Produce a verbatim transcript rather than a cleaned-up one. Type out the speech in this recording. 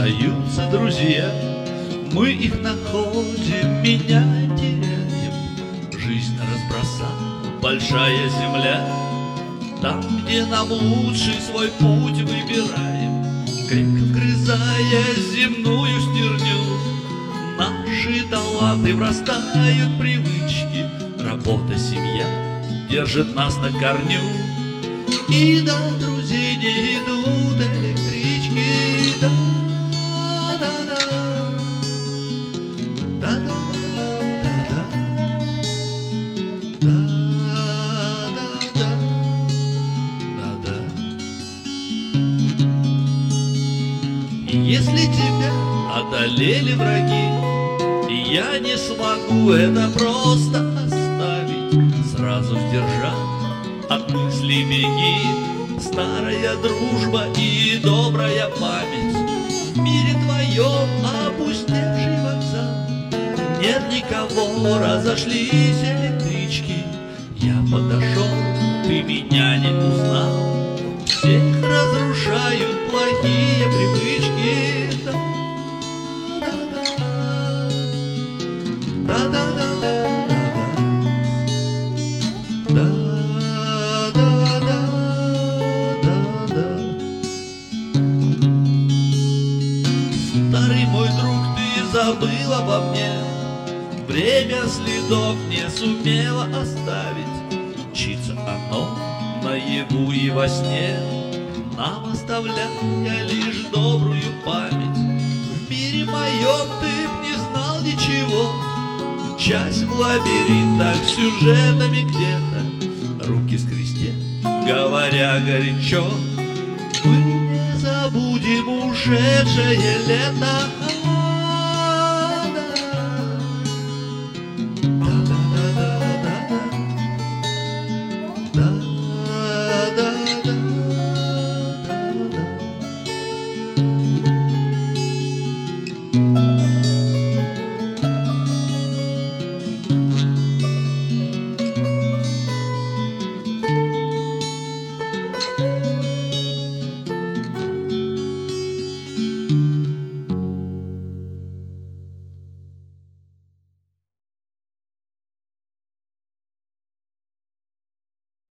остаются друзья. Мы их находим, меняем, теряем. Жизнь разбросала большая земля. Там, где нам лучший свой путь выбираем, крепко вгрызая земную стерню. Наши таланты врастают в привычки. Работа, семья держит нас на корню. И до друзей не идут электрички. Да, да, да, да, да, да, да, да, да, да, да. И если тебя одолели враги, и я не смогу это просто оставить, сразу сдержать от мыслей беги. Старая дружба и добрая память, в мире твоем опустевший вокзал. Нет никого, разошлись электрички. Я подошел, ты меня не узнал. Всех разрушают плохие привычки. Да, да, да, да, да, да, да. Старый мой друг, ты забыл обо мне. Время следов не сумело оставить. Мчится оно наяву и во сне, нам оставляя лишь добрую память. В мире моем ты б не знал ничего. Часть в лабиринтах сюжетами где-то, руки скрестя, говоря горячо. Мы не забудем ушедшее лето.